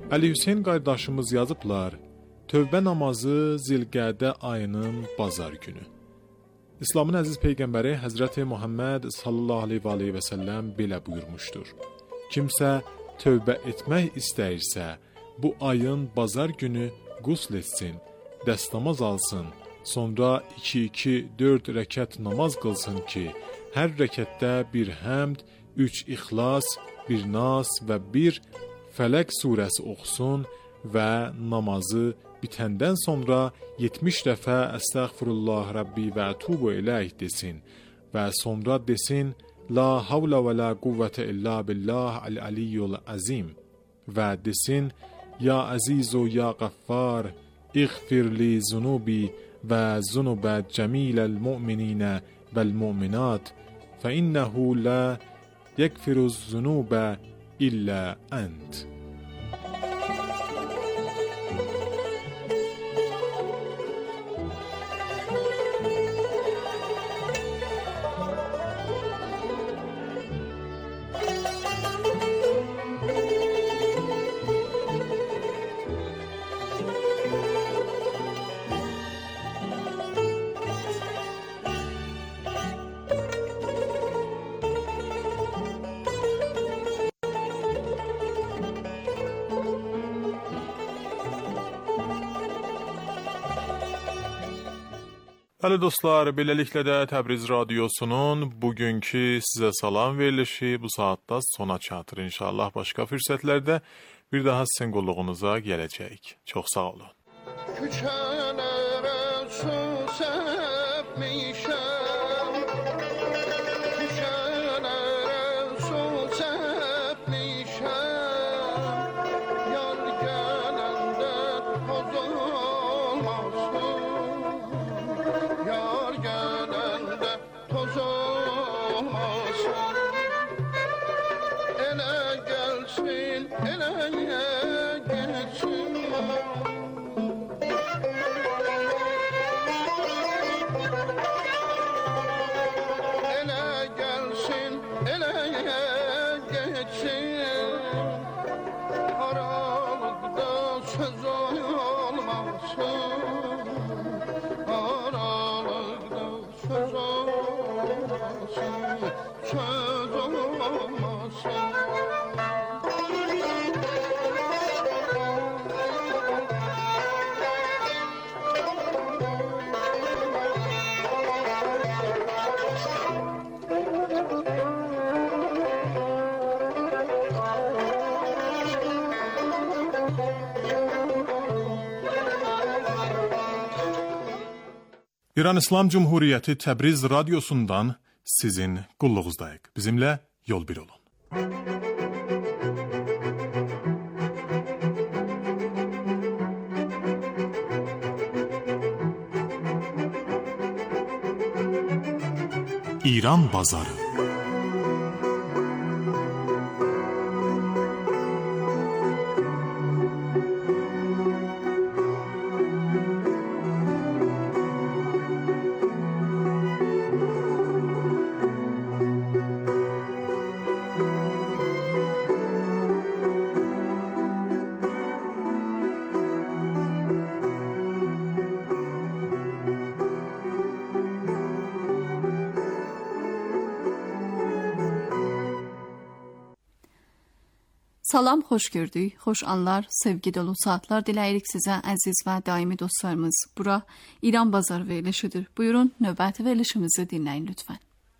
Əli Hüseyn qardaşımız yazıblar, Tövbə namazı Zilqədə ayının bazar günü. İslamın əziz peyğəmbəri Həzrəti Muhammed sallallahu aleyhi və səlləm belə buyurmuşdur. Kimsə tövbə etmək istəyirsə, bu ayın bazar günü qusl etsin, dəstəmaz alsın, sonra 2-2-4 rəkət namaz qılsın ki, hər rəkətdə bir həmd, 3 İxlas, 1 Nas və 1 Fələq surəsi oxusun və namazı bitəndən sonra 70 dəfə Əstəğfirullah Rabbi və Ətubu iləyh desin və sonra desin La havlə və la quvvətə illa billah əl-əliyyul əzim və desin Ya əzizu ya qəffar İğfir li zunubi və zunubə cəmiləl mu'mininə vəl-mu'minat fə innəhu la yəgfiruz zunubə illə ənd. Bəli dostlar, beləliklə də Təbriz Radiosunun bugünkü sizə salam verilişi bu saatda sona çatır. İnşallah başqa fürsətlərdə bir daha sizin qulluğunuza gələcəyik. Çox sağ olun. Küçələrə su səpmişəm, küçələrə su səpmişəm, yar gələndə toz olmasın. Yar gələndə toz olmasın. Elə gəlsin, elə getsin. Elə gəlsin, elə getsin. Aralıqda söz olmasın. Söz olmasın, söz olmasın. İran İslam Cumhuriyeti Təbriz Radyosundan sizin qulluğuzdayıq. Bizimlə yol bir olun. İran Bazarı. Salam, xoş gördük, xoş anlar, sevgi dolu saatlar diləyirik sizə əziz və daimi dostlarımız. Bura İran Bazarı verilişidir. Buyurun, növbəti verilişimizi dinləyin lütfən.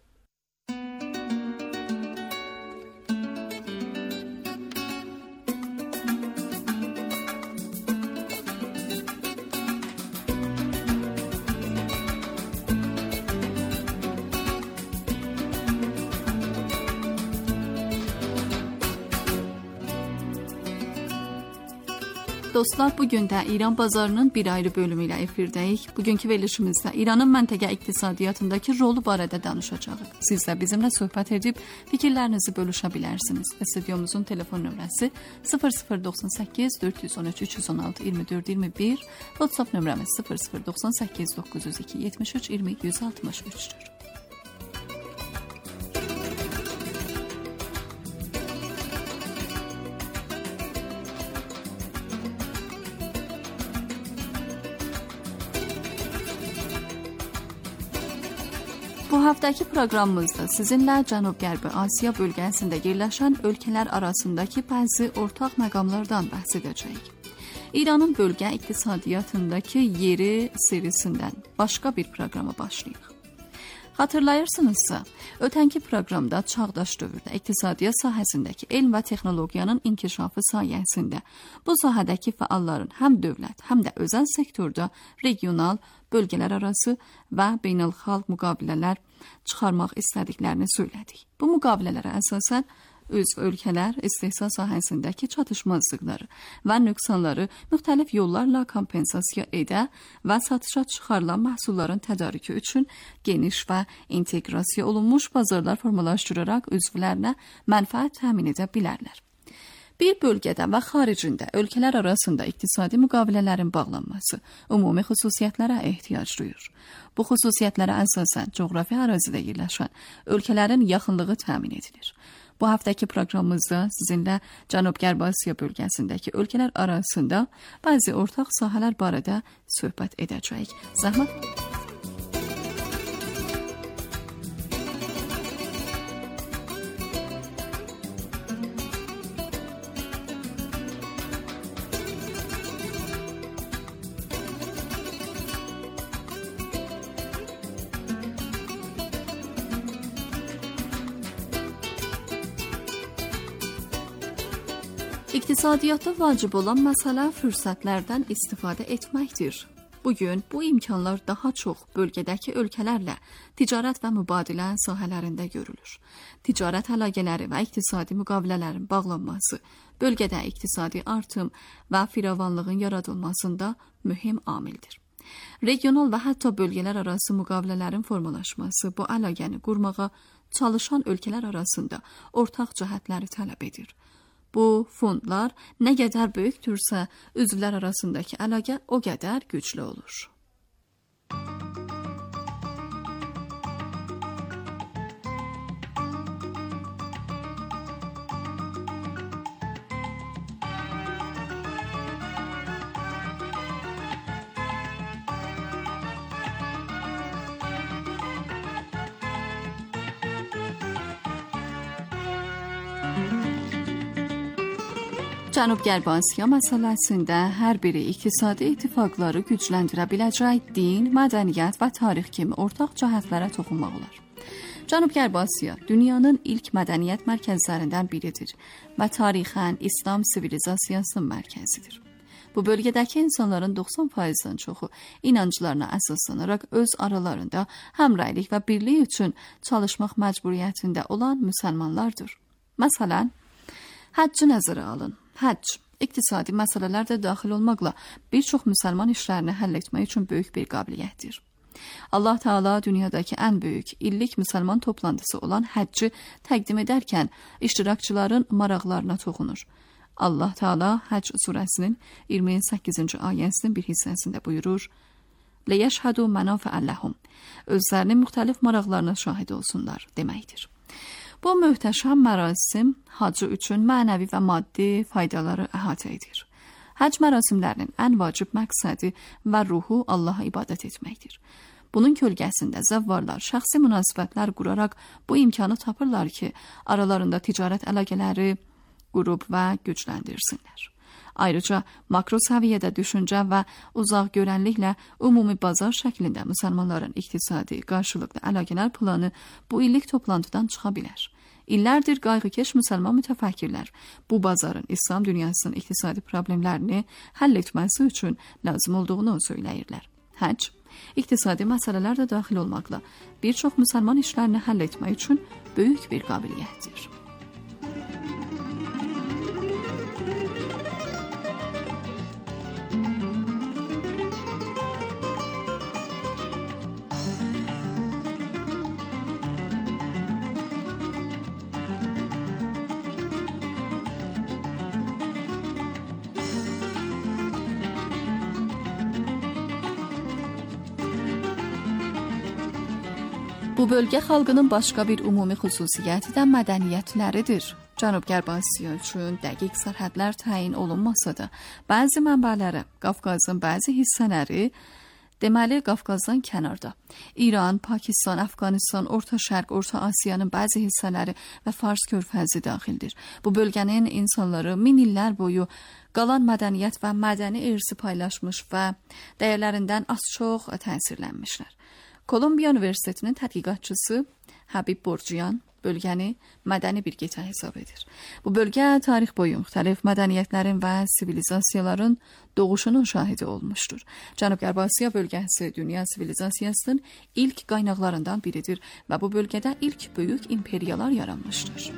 Dostlar, bugün də İran bazarının bir ayrı bölümü ilə efirdəyik. Bugünkü verilişimizdə İranın məntəqə iqtisadiyyatındakı rolu barədə danışacağıq. Siz də bizimlə söhbət edib fikirlərinizi bölüşə bilərsiniz. Stüdyomuzun telefon nömrəsi 0098 413 316 24 21, WhatsApp nömrəmiz 0098 902 73 20 163'tür. Bu haftaki proqramımızda sizinlə Cənub-Qərbi Asiya bölgəsində yerləşən ölkələr arasındakı bəzi ortaq məqamlardan bəhs edəcəyik. İranın bölgə iqtisadiyyatındakı yeri serisindən başqa bir proqrama başlayıq. Hatırlayırsınızsa, ötənki proqramda çağdaş dövrdə iqtisadiyyat sahəsindəki elm və texnologiyanın inkişafı sayəsində bu sahədəki fəalların həm dövlət, həm də özəl sektorda regional, bölgələr arası və beynəlxalq müqavilələr çıxarmaq istədiklərini söylədik. Bu müqavilələrə əsasən üzv ölkələr istehsal sahəsindəki çatışmazlıqları və nöqsanları müxtəlif yollarla kompensasiya edə və satışa çıxarılan məhsulların tədarükü üçün geniş və inteqrasiya olunmuş bazarlar formalaşdıraraq üzvlərinə mənfəət təmin edə bilərlər. Bir bölgədə və xaricində ölkələr arasında iqtisadi müqavilələrin bağlanması ümumi xüsusiyyətlərə ehtiyac duyur. Bu xüsusiyyətlərə əsasən coğrafi ərazidə yerləşən ölkələrin yaxınlığı təmin edilir. Bu haftaki proqramımızda sizinlə Cənub-Qərbi Asiya bölgəsindəki ölkələr arasında bəzi ortaq sahələr barədə söhbət edəcəyik. Zəhmət. İqtisadiyyatda vacib olan məsələ fürsətlərdən istifadə etməkdir. Bugün bu imkanlar daha çox bölgədəki ölkələrlə ticarət və mübadilə sahələrində görülür. Ticarət əlaqələri və iqtisadi müqavilələrin bağlanması bölgədə iqtisadi artım və firavanlığın yaradılmasında mühüm amildir. Regional və hətta bölgələr arası müqavilələrin formalaşması bu əlaqəni qurmağa çalışan ölkələr arasında ortaq cəhətləri tələb edir. Bu fondlar nə qədər böyükdürsə, üzvlər arasındakı əlaqə o qədər güclü olur. Cənub-Qərbi Asiya məsələsində hər biri iqtisadi ittifaqları gücləndirə biləcək din, mədəniyyət və tarix kimi ortaq cəhətlərə toxunmaq olar. Cənub-Qərbi Asiya dünyanın ilk mədəniyyət mərkəzlərindən biridir və tarixən İslam sivilizasiyasının mərkəzidir. Bu bölgədəki insanların 90%-dən çoxu inanclarına əsaslanaraq öz aralarında həmrəylik və birlik üçün çalışmaq məcburiyyətində olan müsəlmanlardır. Məsələn, həcci nəzərə alın. Həcc, iqtisadi məsələlər də daxil olmaqla bir çox müsəlman işlərini həll etmək üçün böyük bir qabiliyyətdir. Allah Teala dünyadakı ən böyük illik müsəlman toplantısı olan həcci təqdim edərkən iştirakçıların maraqlarına toxunur. Allah Teala Həcc surəsinin 28-ci ayəsinin bir hissəsində buyurur: "Leyəşhədu mənafə'ə ləhum", özlərinin müxtəlif maraqlarına şahid olsunlar deməkdir. Bu möhtəşəm mərasim hacı üçün mənəvi və maddi faydaları əhatə edir. Həcc mərasimlərinin ən vacib məqsədi və ruhu Allaha ibadət etməkdir. Bunun kölgəsində zəvvarlar şəxsi münasibətlər quraraq bu imkanı tapırlar ki, aralarında ticarət əlaqələri qurub və gücləndirsinlər. Ayrıca makro səviyyədə düşüncə və uzaq görənliklə ümumi bazar şəklində müsəlmanların iqtisadi qarşılıqlı əlaqələr planı bu illik toplantıdan çıxa bilər. İllərdir qayğıkeş müsəlman mütəfəkkirlər bu bazarın İslam dünyasının iqtisadi problemlərini həll etməsi üçün lazım olduğunu söyləyirlər. Həcc, iqtisadi məsələlər də daxil olmaqla bir çox müsəlman işlərini həll etmək üçün böyük bir qabiliyyətdir. Bu bölgə xalqının başqa bir ümumi xüsusiyyəti də mədəniyyətləridir. Cənub-Qərbi Asiya üçün dəqiq sərhədlər təyin olunmasa da, bəzi mənbələrə Qafqazın bəzi hissələri Deməli, Qafqazdan kənarda İran, Pakistan, Əfqanistan, Orta Şərq, Orta Asiyanın bəzi hissələri və Fars körfəzi daxildir. Bu bölgənin insanları min illər boyu qalan mədəniyyət və mədəni irsi paylaşmış və dəyərlərindən az-çox təsirlənmişlər. Kolumbiya Universitetinin tədqiqatçısı Habib Borciyan bölgəni mədəni bir qitə hesab edir. Bu bölgə tarix boyu müxtəlif mədəniyyətlərin və sivilizasiyaların doğuşunun şahidi olmuşdur. Cənub-Qərbi Asiya bölgəsi dünya sivilizasiyasının ilk qaynaqlarından biridir və bu bölgədə ilk böyük imperiyalar yaranmışdır.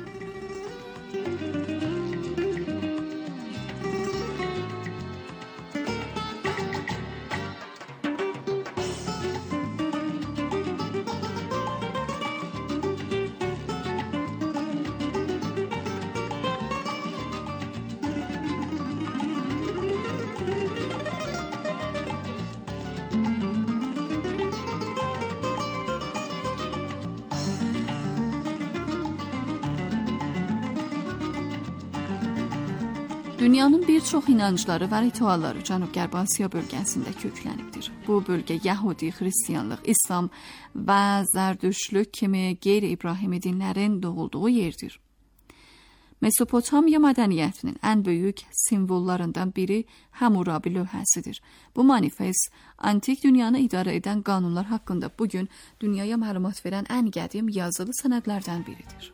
Dünyanın bir çox inancları və ritualları Cənub-Qərbi Asiya bölgəsində köklənibdir. Bu bölgə Yəhudi, Xristianlıq, İslam və Zərdüştlük kimi qeyri-İbrahimi dinlərin doğulduğu yerdir. Mesopotamiya mədəniyyətinin ən böyük simvollarından biri Hammurabi lövhəsidir. Bu manifest antik dünyanı idarə edən qanunlar haqqında bugün dünyaya məlumat verən ən qədim yazılı sənədlərdən biridir.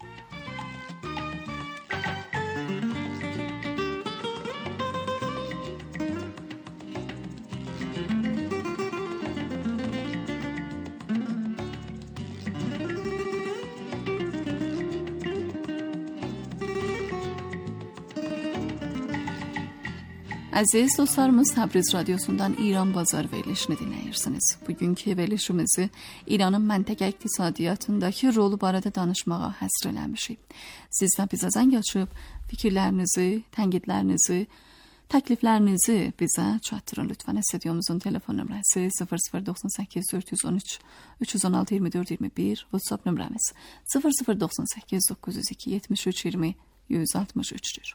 Əziz dostlarımız, Təbriz radiosundan İran Bazar verilişini dinləyirsiniz. Bugünkü verilişimizi İranın məntəqə iqtisadiyyatındakı rolu barədə danışmağa həsr eləmişik. Siz də bizə zəng açıb fikirlərinizi, tənqidlərinizi, təkliflərinizi bizə çatdırın lütfən. Stüdyomuzun telefon nömrəsi 0098 413 316 24 21, WhatsApp nömrəmiz 0098 902 73 20 163'dür.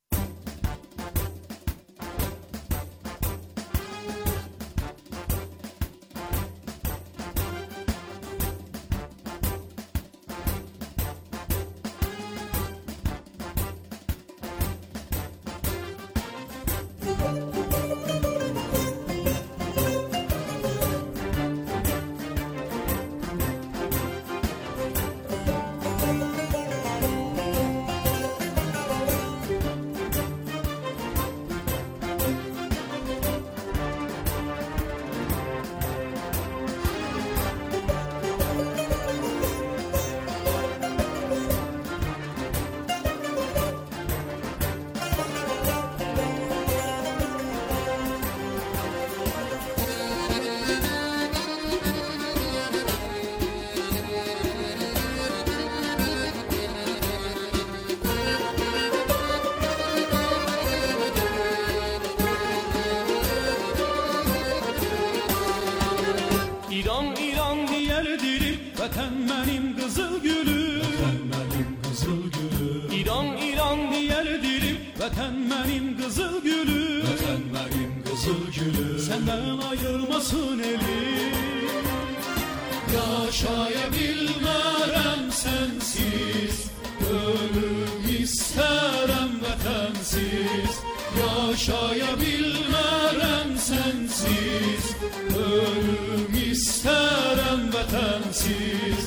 Vətən mənim qızıl gülüm, vətən mənim qızıl gülüm. İran, İran deyər dilim, vətən mənim qızıl gülüm, vətən mənim qızıl gülüm. Səndən ayırmasın elim, yaşaya bilmərəm sənsiz, ölüm istərəm vətənsiz. Yaşaya bilmərəm sənsiz, ölüm istərəm vətənsiz.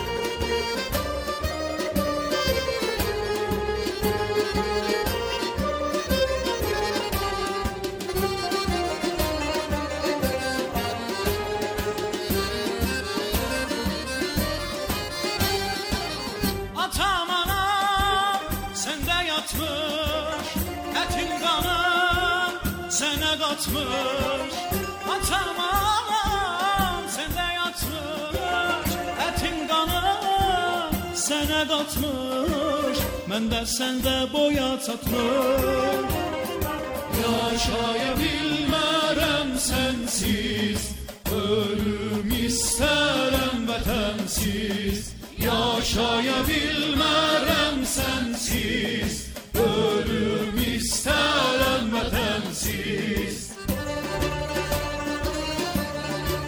Atam anam səndə yatmış, ətin qanım sənə qatmış. Atam anam səndə yatmış, ətin qanım sənə qatmış. Mən də səndə boya çatmış. Yaşaya bilmərəm sənsiz, ölüm istərəm vətənsiz. Yaşaya bilmərəm sənsiz, ölüm istərəm vətənsiz.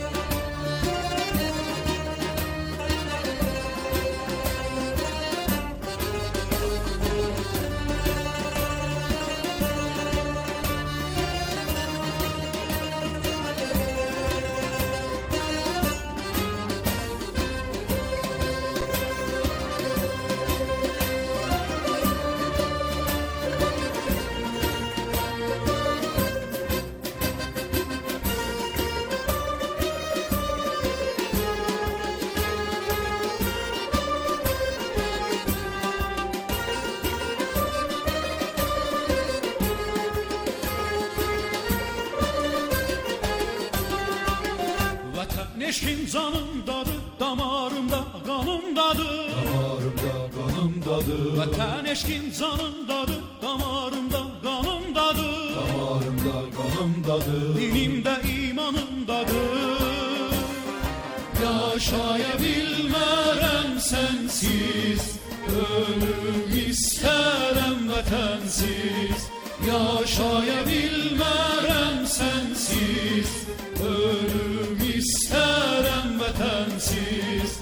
eşkin canımdadır, damarımda qanımdadır. Damarımda qanımdadır. Vətən eşkin canımdadır, damarımda qanımdadır. Damarımda qanımdadır. Dinimdə imanımdadır. Yaşaya bilmərəm sənsiz, ölüm istərəm vətənsiz. Yaşaya bilmərəm sənsiz, ölüm istərəm vətənsiz.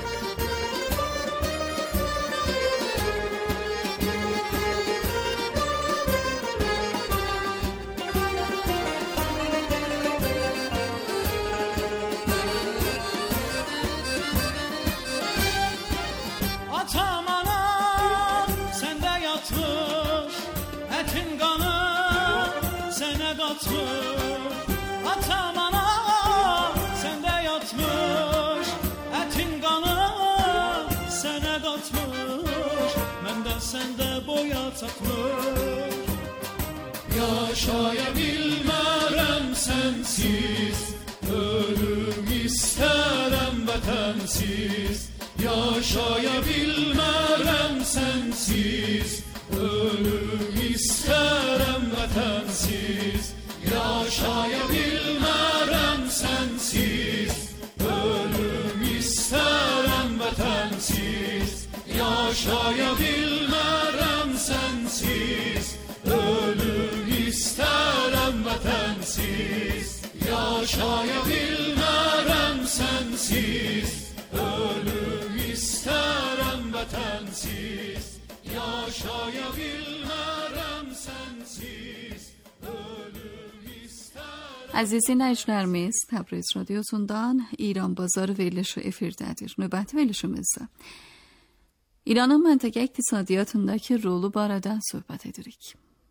Atam anam səndə yatmış, ətin qanım sənə qatmış. Atam anam səndə yatmış, ətin qanım sənə qatmış. Məndə səndə boya çatmış. Yaşaya bilmərəm sənsiz, ölüm istərəm vətənsiz. Yaşaya bilmərəm sənsiz, ölüm istərəm vətənsiz. Yaşaya bilmərəm sənsiz, ölüm istərəm vətənsiz. Yaşaya bilmərəm sənsiz, ölüm istərəm vətənsiz. Yaşaya bilmərəm sənsiz, ölüm istərəm vətənsiz. Yaşaya bilmərəm sənsiz, ölüm istərəm. Əziz dinləyicilərimiz, Təbriz radiosundan İran Bazarı verilişi efirdədir. Növbəti verilişimizdə İranın məntəqə iqtisadiyyatındakı rolu barədə söhbət edirik.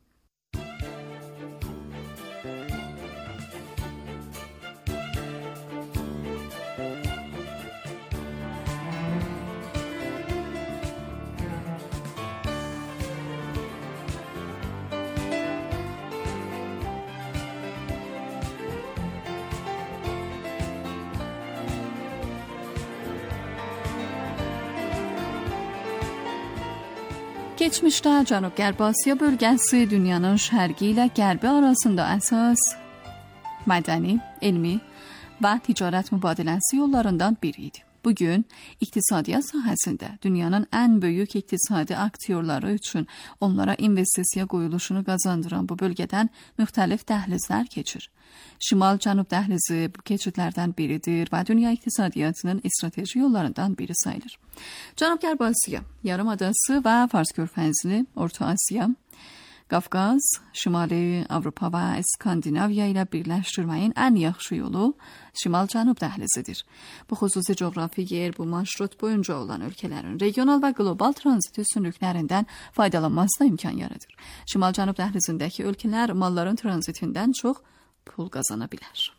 Keçmişdə Cənub-Qərb Asiya bölgəsi dünyanın şərqi ilə qərbi arasında əsas mədəni, elmi və ticarət mübadiləsi yollarından biri idi. Bugün iqtisadiyyat sahəsində dünyanın ən böyük iqtisadi aktyorları üçün onlara investisiya qoyuluşunu qazandıran bu bölgədən müxtəlif dəhlizlər keçir. Şimal-Cənub dəhlizi bu keçidlərdən biridir və dünya iqtisadiyyatının strateji yollarından biri sayılır. Cənub-Qərb Asiya yarımadası və Fars körfəzini, Orta Asiya, Qafqaz, Şimali Avropa və İskandinaviya ilə birləşdirməyin ən yaxşı yolu Şimal-Cənub dəhlizidir. Bu xüsusi coğrafi yer bu marşrut boyunca olan ölkələrin regional və qlobal tranzit üstünlüklərindən faydalanmasına imkan yaradır. Şimal-Cənub dəhlizindəki ölkələr malların tranzitindən çox pul qazana bilər.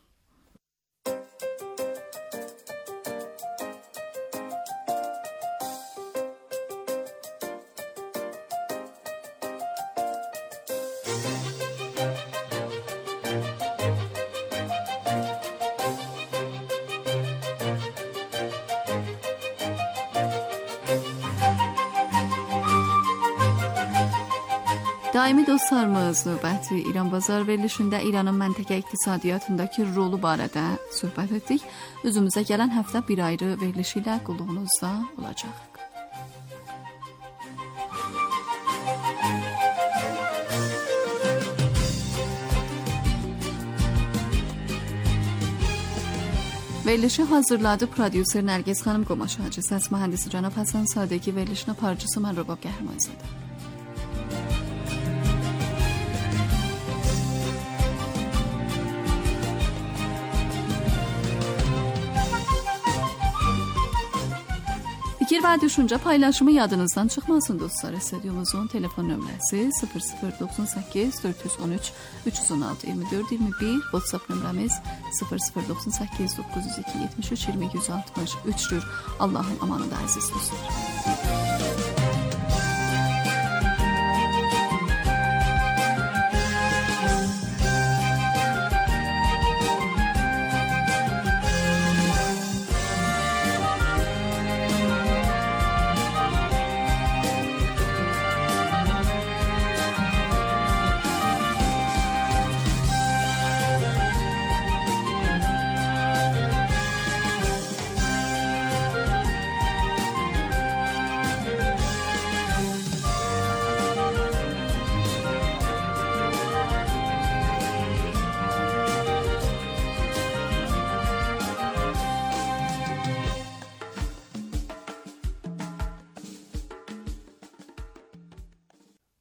Daimi dostlarımız, növbəti İran Bazar verilişində İranın məntəqə iqtisadiyyatındakı rolu barədə söhbət etdik. Özümüzə gələn həftə bir ayrı verilişi ilə qulluğunuzda olacaq. Verilişi hazırladı prodüser Nərgiz xanım Qomaşacı, səs mühəndisi Cənab Həsən Sadəqi, verilişin aparıcısı mən Rəbab Qəhrəmanzadə. Fikir və düşüncə paylaşımı yadınızdan çıxmasın dostlar. Stüdyomuzun telefon nömrəsi 0098 413 316 24 21, WhatsApp nömrəmiz 0098 902 73 20 163'dür. Allah'ın amanında əziz dostlar.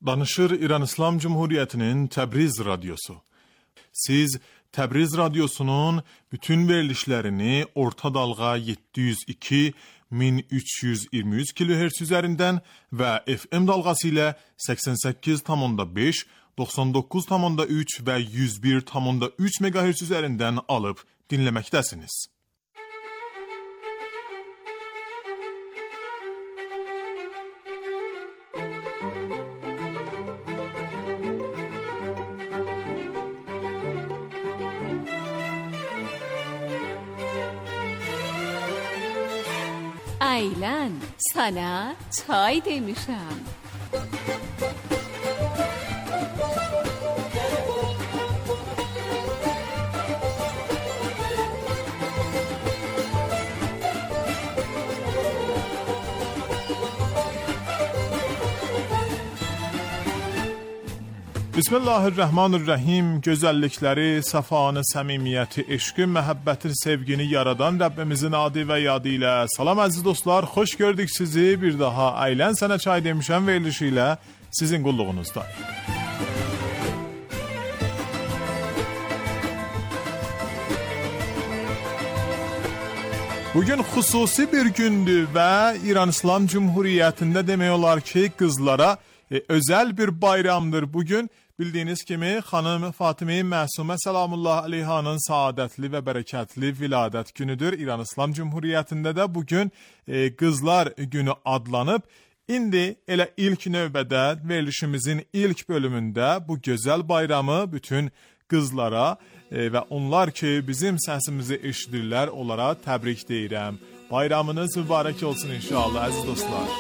Danışır İran İslam Cumhuriyeti'nin Təbriz Radyosu. Siz Təbriz Radyosu'nun bütün verilişlerini orta dalga 702 1323 kHz üzerinden ve FM dalgası ile 88,5, 99,3 ve 101,3 MHz üzerinden alıp dinlemektesiniz. Aylan, sana çay demişəm. Bismillahirrahmanirrahim. Gözəllikləri, safanı, səmimiyyəti, eşqi, məhəbbəti, sevgini yaradan Rəbbimizin adı və yadı ilə. Salam əziz dostlar, xoş gördük sizi. Bir daha Aylən Sənə Çay demişəm verilişi ilə sizin qulluğunuzda. Bugün xüsusi bir gündür və İran İslam Cumhuriyyətində demək olar ki, qızlara özel bir bayramdır bugün. Bildiğiniz kimi Xanım Fatime Məsumə Salamullah Aleyhanın saadətli və bərəkətli viladət günüdür. İran İslam Cumhuriyyətində də bugün Qızlar Günü adlanıb. İndi elə ilk növbədə verilişimizin ilk bölümündə bu gözəl bayramı bütün qızlara və onlar ki bizim səsimizi eşidirlər onlara təbrik deyirəm. Bayramınız mübarək olsun inşallah əziz dostlar.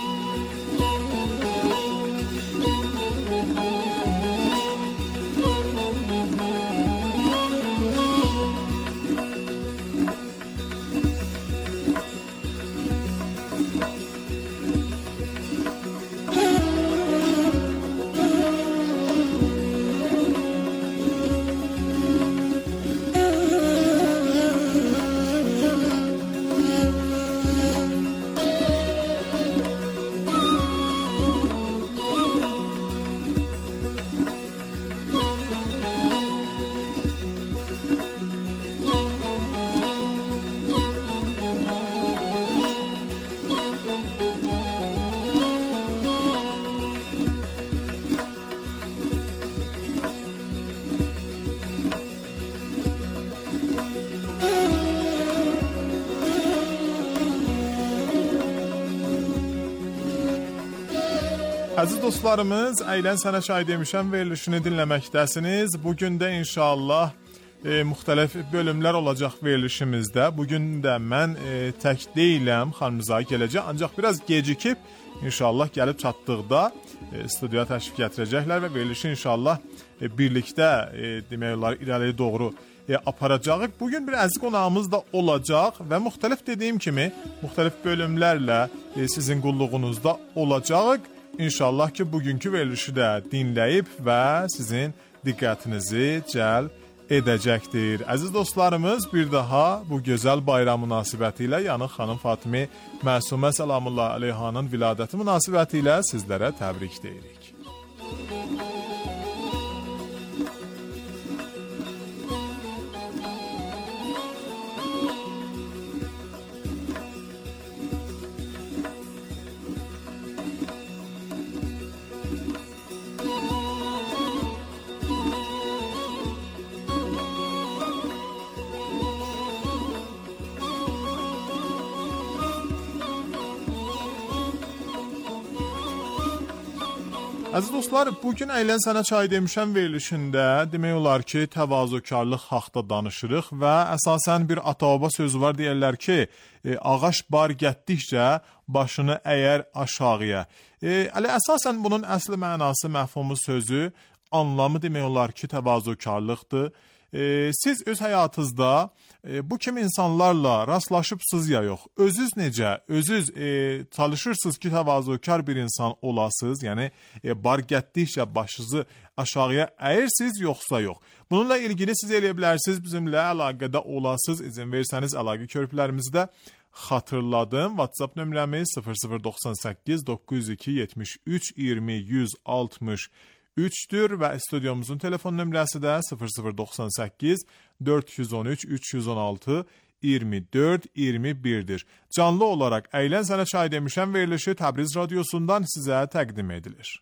Əziz dostlarımız, Aylən Sənə Çay demişəm verilişini dinləməkdəsiniz. Bugün də inşallah müxtəlif bölümlər olacaq verilişimizdə. Bugün də mən tək deyiləm, xanımıza gələcək. Ancaq biraz gecikib, inşallah gəlib çatdıqda studiyaya təşrif gətirəcəklər və verilişi inşallah birlikdə demək olar irəliyə doğru aparacağıq. Bugün bir əziz qonağımız da olacaq və müxtəlif dediyim kimi, müxtəlif bölümlərlə sizin qulluğunuzda olacağıq. İnşallah ki bugünkü verilişi də dinləyib və sizin diqqətinizi cəlb edəcəkdir. Əziz dostlarımız, bir daha bu gözəl bayram münasibəti ilə, yəni xanım Fatime Məsumə Salamullah Aleyhanın viladəti münasibəti ilə sizlərə təbrik deyirik. Əziz dostlar, bugün Aylən Sənə Çay demişəm verilişində demək olar ki, təvazökarlıq haqda danışırıq və əsasən bir ata-baba sözü var, deyirlər ki, ağac bar gətdikcə başını əyər aşağıya. Əsasən bunun əsli mənası, məfhumu sözü, anlamı demək olar ki, təvazökarlıqdır. Siz öz həyatınızda bu kimi insanlarla rastlaşıbsınız ya yox, özünüz necə, özünüz çalışırsınız ki təvazökar bir insan olasınız, yəni bar gətdikcə başınızı aşağıya əyirsiniz yoxsa yox. Bununla ilgili siz eləyə bilərsiniz, bizimlə əlaqədə olasınız, izin versəniz əlaqə körpülərimizdə xatırladım. WhatsApp nömrəmiz 0098 902 73 20 163-dür və studiomuzun telefon nömrəsi də 0098 413 316 24-21'dir. Canlı olarak Eylən Sənə Çay Demişəm verilişi Təbriz Radyosu'ndan sizə təqdim edilir.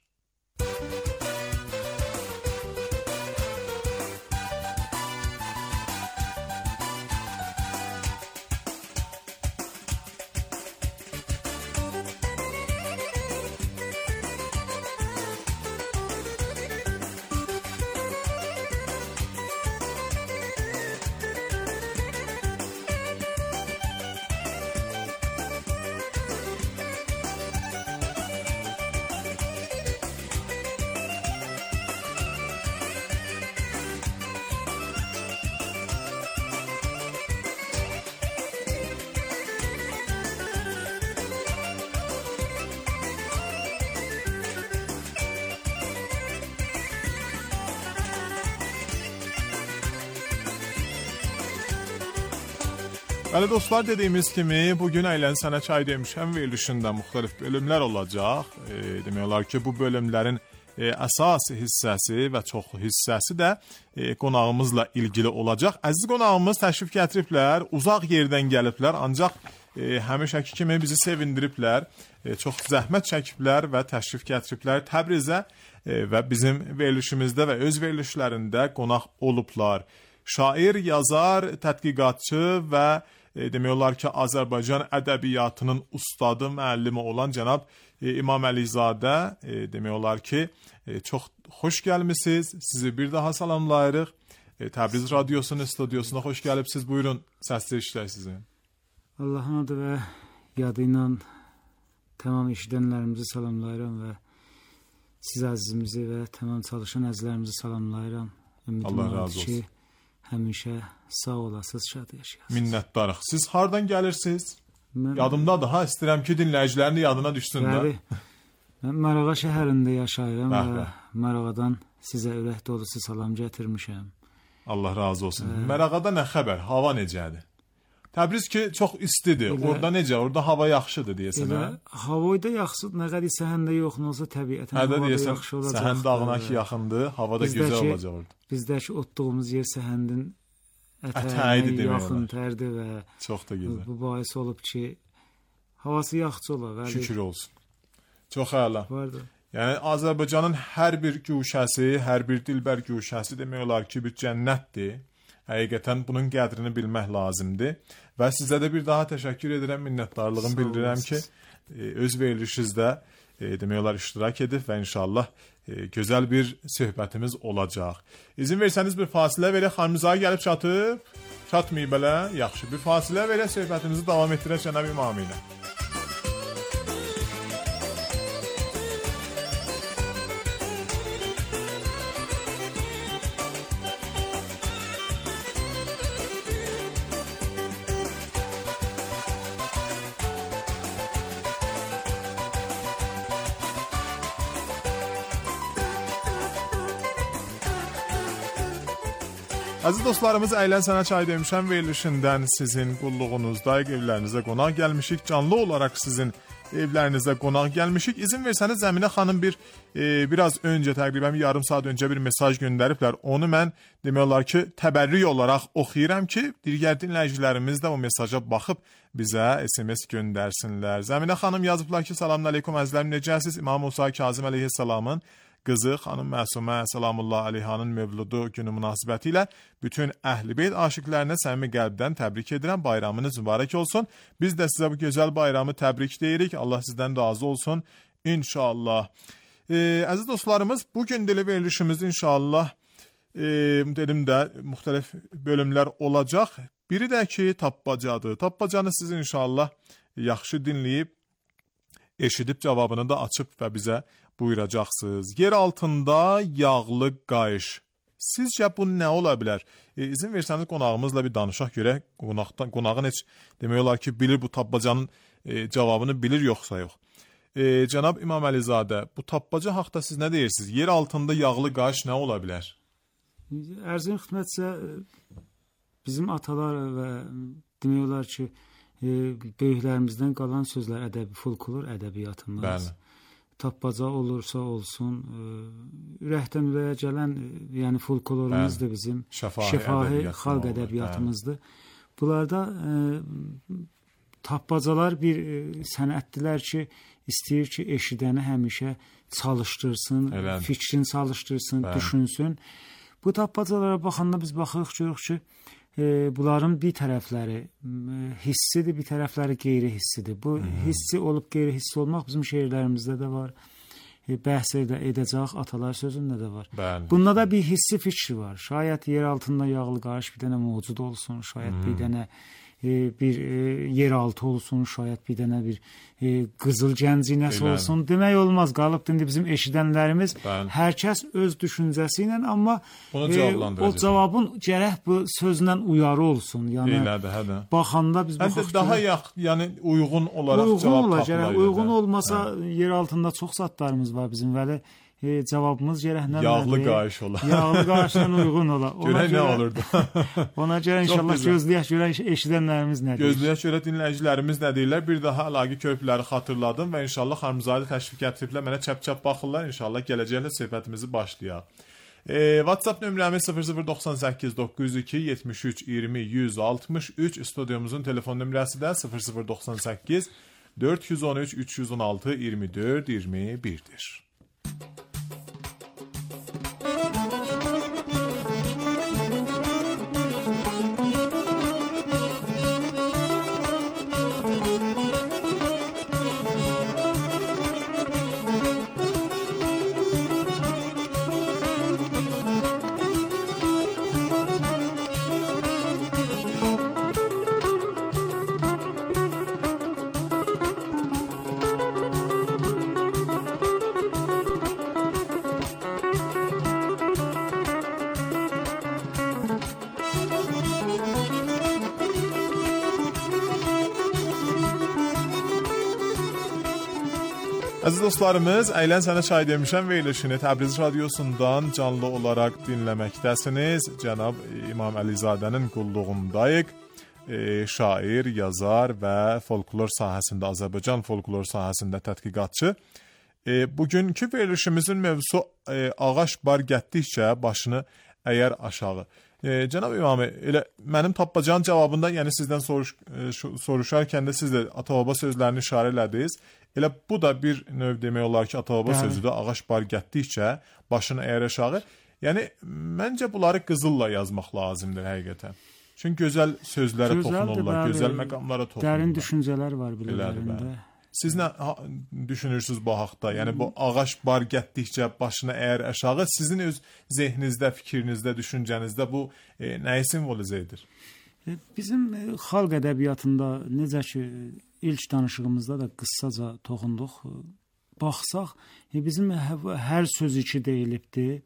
Bəli dostlar, dediyimiz kimi bugün Eylən Sənə Çay Demişəm verilişində müxtəlif bölümlər olacaq. Demək olar ki, bu bölümlərin əsas hissəsi və çox hissəsi də qonağımızla ilgili olacaq. Əziz qonağımız təşrif gətiriblər, uzaq yerdən gəliblər, ancaq həmişəki kimi bizi sevindiriblər. Çox zəhmət çəkiblər və təşrif gətiriblər Təbrizə və bizim verilişimizdə və öz verilişlərində qonaq olublar. Şair, yazar, tədqiqatçı və demək olar ki, Azərbaycan ədəbiyyatının ustadı, müəllimi olan cənab İmam Əlizadə, demək olar ki, çox xoş gəlmisiniz. Sizi bir daha salamlayırıq. Təbriz Radyosu'nun studiosuna xoş gəlibsiniz. Buyurun, səsli işlər sizin. Allah'ın adı və yadı ilə tamam işləyənlərimizi salamlayıram və siz əzizimizi və tamam çalışan əzizlərimizi salamlayıram. Allah razı olsun. Həmişə sağ olasınız, şad yaşayasınız. Minnətdarıq. Siz hardan gəlirsiniz? Yadımdadır, istəyirəm ki, dinləyicilərin yadına düşsün də. Bəli, mən Marağa şəhərində yaşayıram və Marağadan sizə ürək dolusu salam gətirmişəm. Allah razı olsun. Marağada nə xəbər? Hava necədir? Təbriz ki, çox istidir. Orada necə? Orada hava yaxşıdır deyəsən. Havayda yaxşıdır, nə qədər səhəndə yox, nə olsa təbiətən havada yaxşı olacaq. Səhən dağına ki yaxındır, hava da gözəl olacaq orada. Bizdəki otduğumuz yer səhəndin ətəyinə yaxın tərdir və çox da gözəl. Bu bahis olub ki, havası yaxşı olar. Şükür olsun. Çox əla. Vardır. Yəni Azərbaycanın hər bir güşəsi, hər bir dilbər güşəsi demək olar ki, bir cənnətdir. Həqiqətən bunun qədrini bilmək lazımdır. Və sizə də bir daha təşəkkür edirəm, minnətdarlığımı bildirirəm ki, öz verilişinizdə demək olar iştirak edib və inşallah gözəl bir söhbətimiz olacaq. İzin versəniz bir fasilə verək, xanımıza gəlib çatıb, çatmayıb belə, yaxşı bir fasilə verək, söhbətimizi davam etdirək Cənab İmam ilə. Əziz dostlarımız, Eylən Sənə Çay Demişəm verilişindən sizin qulluğunuzda evlərinizə qonaq gəlmişik. Canlı olaraq sizin evlərinizə qonaq gəlmişik. İzin versəniz Zəminə xanım biraz öncə, təqribən yarım saat öncə bir mesaj göndəriblər. Onu mən demək olar ki, təbərrük olaraq oxuyuram ki, digər dinləyicilərimiz də o mesaja baxıb bizə SMS göndərsinlər. Zəminə xanım yazıblar ki, salamün aleykum əzizlərim, necəsiz? İmam Musa Kazım əleyhissalamın qızı xanım Məsumə Səlamullah Aleyhanın mövludu günü münasibəti ilə bütün Əhl-i Beyt aşiqlərinə səmimi qəlbdən təbrik edirəm. Bayramınız mübarək olsun. Biz də sizə bu gözəl bayramı təbrik deyirik. Allah sizdən razı olsun inşallah. Əziz dostlarımız, bugün dili verilişimiz inşallah dedim də müxtəlif bölümlər olacaq. Biri də ki tapbacadır. Tapbacanı siz inşallah yaxşı dinləyib, eşidib cavabını da açıb və bizə buyuracaqsınız. Yer altında yağlı qayış. Sizcə bu nə ola bilər? İzin versəniz qonağımızla bir danışaq görək. Qonağın heç demək olar ki, bilir bu tapbacanın cavabını bilir yoxsa yox. Cənab İmam Əlizadə, bu tapbaca haqda siz nə deyirsiniz? Yer altında yağlı qayış nə ola bilər? Ərzin xidmətsə bizim atalar və demək olar ki, böyüklərimizdən qalan sözlər, ədəbi folklor ədəbiyyatımız. Bəli. Tapbaca olursa olsun, ürəkdən ürəyə gələn, yəni folklorumuzdur bizim. Şəfahi xalq ədəbiyyatımızdır. Bunlarda tapbacalar bir sənətdilər ki, istəyir ki, eşidəni həmişə çalışdırsın, fikrini çalışdırsın, düşünsün. Bu tapbacalara baxanda biz baxırıq, görürük ki, bunların bir tərəfləri hissidir, bir tərəfləri qeyri-hissidir. Bu hissi olub qeyri-hissi olmaq bizim şeirlərimizdə də var. Bəhs edəcək atalar sözündə də var. Bəli. Bunda da bir hissi fikri var. Şayət yer altında yağlı qarış bir dənə mövcud olsun, şayət bir dənə bir yeraltı olsun, şayət bir dənə bir qızıl gəncinəsi olsun. Demək olmaz, qalıb indi bizim eşidənlərimiz hər kəs öz düşüncəsi ilə, amma o cavabın gərək bu sözlə uyarı olsun. Yəni baxanda biz baxaq daha yəni uyğun olaraq cavab tapılır. Uyğun olmasa yer altında çox zatlarımız var bizim, bəli. Cavabımız gərəklə yağlı qayış ola. Yağlı qayışla uyğun ola. Görək nə olurdu? Ona görə inşallah gözləyək görək eşidənlərimiz nə deyir. Gözləyək görək dinləyicilərimiz nə deyirlər. Bir daha əlaqə körpüləri xatırladım və inşallah Xanımzadə təşviq etdiriblər. Mənə çəp-çəp baxırlar. İnşallah gələcəklə söhbətimizi başlayaq. WhatsApp nömrəmiz 0098 902 73 20 163. Studiyomuzun telefon nömrəsi də 0098 413 316 24 21-dir. Əziz dostlarımız, Əylən Sənə Çay demişəm verilişini Təbriz radiosundan canlı olaraq dinləməkdəsiniz. Cənab İmam Əlizadənin qulluğundayıq. Şair, yazar və folklor sahəsində, Azərbaycan folklor sahəsində tədqiqatçı. Bugünkü verilişimizin mövzusu ağac bar getdikcə başını əyər aşağı. Cənab İmami, elə mənim tapbacağın cavabında, yəni sizdən soruşarkən də siz də ata-baba sözlərini işarə elədiniz. Elə bu da bir növ demək olar ki, ata-baba sözüdür, ağac bar getdikcə başını əyər aşağı. Yəni, məncə bunları qızılla yazmaq lazımdır həqiqətən. Çünki gözəl sözlərə toxunurlar, gözəl məqamlara toxunurlar. Dərin düşüncələr var bilərlərində. Siz nə düşünürsünüz bu haqda? Yəni, bu ağac bar getdikcə başını əyər aşağı, sizin öz zehninizdə, fikrinizdə, düşüncənizdə bu nəyi simvolizə edir? Bizim xalq ədəbiyyatında necə ki, ilk danışığımızda da qıssaca toxunduq. Baxsaq, bizim hər söz iki deyilibdir.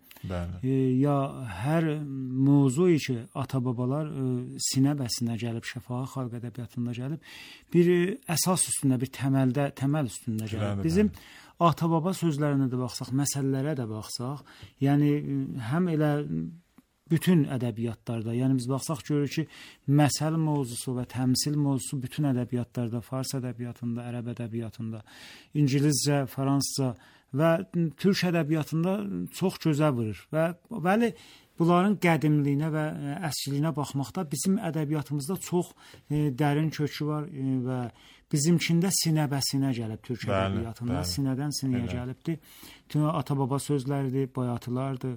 Ya hər mövzu ki, ata-babalar sinə-bəsinə gəlib, şəfahi xalq ədəbiyyatında gəlib, bir əsas üstündə, bir təməl üstündə gəlib. Bizim ata-baba sözlərinə də baxsaq, məsələlərə də baxsaq, yəni həm elə bütün ədəbiyyatlarda, yəni biz baxsaq görürük ki, məsəl mövzusu və təmsil mövzusu bütün ədəbiyyatlarda, fars ədəbiyyatında, ərəb ədəbiyyatında, İngiliscə, fransızca və türk ədəbiyyatında çox gözə vurur və bəli, bunların qədimliyinə və əskiliyinə baxmaqda bizim ədəbiyyatımızda çox dərin kökü var və bizimkində sinə-bəsinə gəlib türk ədəbiyyatında, sinədən sinəyə gəlibdir. Ata-baba sözləridir, bayatılardır